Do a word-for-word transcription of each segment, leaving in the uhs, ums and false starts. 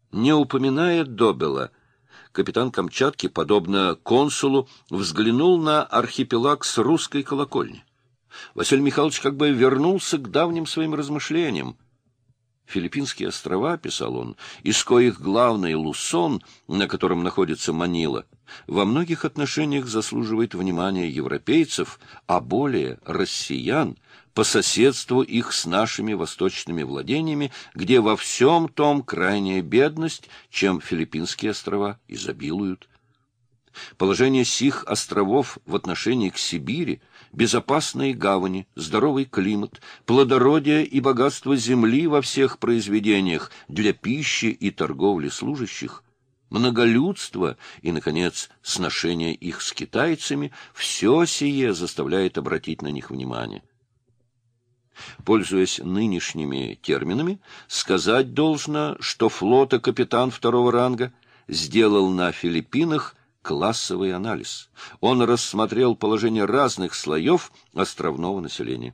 Не упоминая Добела, капитан Камчатки, подобно консулу, взглянул на архипелаг с русской колокольни. Василий Михайлович как бы вернулся к давним своим размышлениям. Филиппинские острова, писал он, из коих главный Лусон, на котором находится Манила, во многих отношениях заслуживает внимания европейцев, а более россиян, по соседству их с нашими восточными владениями, где во всем том крайняя бедность, чем Филиппинские острова изобилуют. Положение сих островов в отношении к Сибири, безопасные гавани, здоровый климат, плодородие и богатство земли во всех произведениях для пищи и торговли служащих, многолюдство и, наконец, сношение их с китайцами — все сие заставляет обратить на них внимание. Пользуясь нынешними терминами, сказать должно, что флота капитан второго ранга сделал на Филиппинах классовый анализ. Он рассмотрел положение разных слоев островного населения.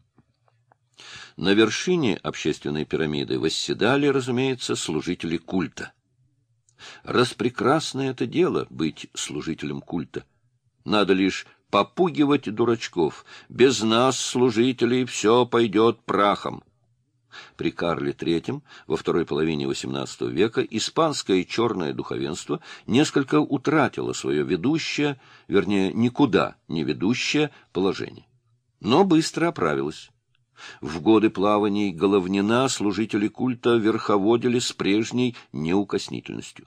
На вершине общественной пирамиды восседали, разумеется, служители культа. Распрекрасное это дело — быть служителем культа. Надо лишь попугивать дурачков. Без нас, служителей, все пойдет прахом. При Карле третьем во второй половине восемнадцатого века испанское черное духовенство несколько утратило свое ведущее, вернее, никуда не ведущее положение, но быстро оправилось. В годы плаваний Головнина служители культа верховодили с прежней неукоснительностью.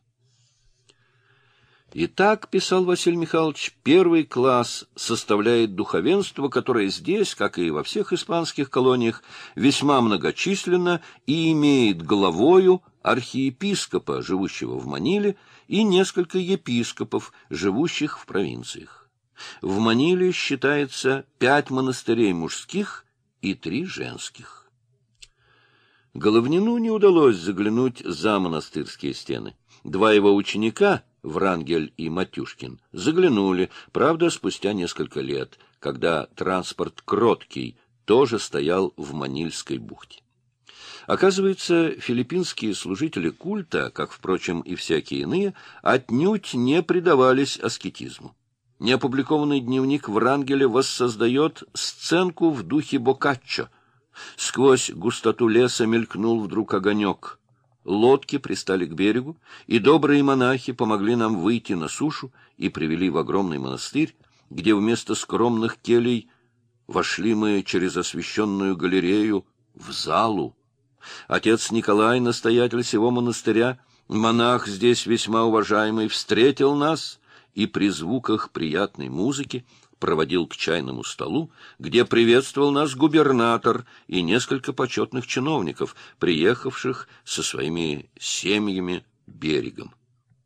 Итак, писал Василий Михайлович, первый класс составляет духовенство, которое здесь, как и во всех испанских колониях, весьма многочисленно и имеет главою архиепископа, живущего в Маниле, и несколько епископов, живущих в провинциях. В Маниле считается пять монастырей мужских и три женских. Головнину не удалось заглянуть за монастырские стены. Два его ученика, Врангель и Матюшкин, заглянули, правда, спустя несколько лет, когда транспорт Кроткий тоже стоял в Манильской бухте. Оказывается, филиппинские служители культа, как, впрочем, и всякие иные, отнюдь не предавались аскетизму. Неопубликованный дневник Врангеля воссоздает сценку в духе Боккаччо. Сквозь густоту леса мелькнул вдруг огонек. Лодки пристали к берегу, и добрые монахи помогли нам выйти на сушу и привели в огромный монастырь, где вместо скромных келей вошли мы через освещенную галерею в залу. Отец Николай, настоятель сего монастыря, монах здесь весьма уважаемый, встретил нас и при звуках приятной музыки проводил к чайному столу, где приветствовал нас губернатор и несколько почетных чиновников, приехавших со своими семьями берегом.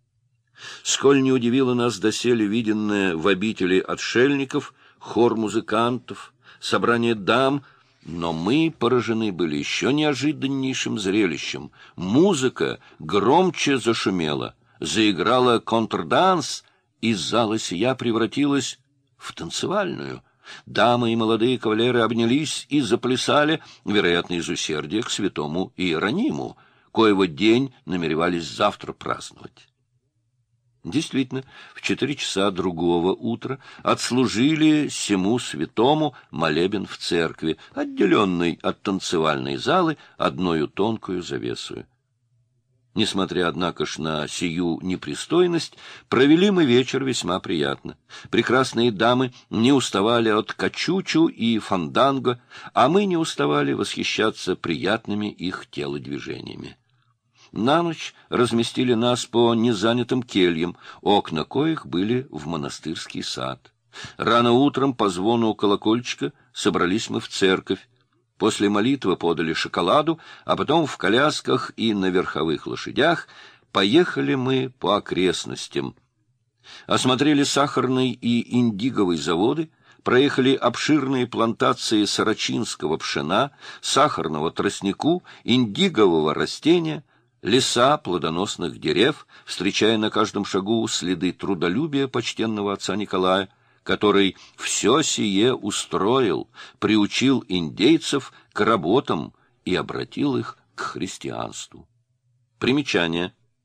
Сколь не удивило нас доселе виденное в обители отшельников, хор музыкантов, собрание дам, но мы поражены были еще неожиданнейшим зрелищем. Музыка громче зашумела, заиграла контрданс, и зала сия превратилась в танцевальную. Дамы и молодые кавалеры обнялись и заплясали, вероятно, из усердия к святому Иерониму, коего день намеревались завтра праздновать. Действительно, в четыре часа другого утра отслужили сему святому молебен в церкви, отделенной от танцевальной залы одною тонкою завесою. Несмотря, однако ж, на сию непристойность, провели мы вечер весьма приятно. Прекрасные дамы не уставали от качучу и фанданго, а мы не уставали восхищаться приятными их телодвижениями. На ночь разместили нас по незанятым кельям, окна коих были в монастырский сад. Рано утром по звону колокольчика собрались мы в церковь. После молитвы подали шоколаду, а потом в колясках и на верховых лошадях поехали мы по окрестностям. Осмотрели сахарный и индиговый заводы, проехали обширные плантации сорочинского пшена, сахарного тростнику, индигового растения, леса плодоносных дерев, встречая на каждом шагу следы трудолюбия почтенного отца Николая, который все сие устроил, приучил индейцев к работам и обратил их к христианству. Примечание.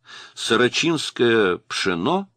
Сорочинское пшено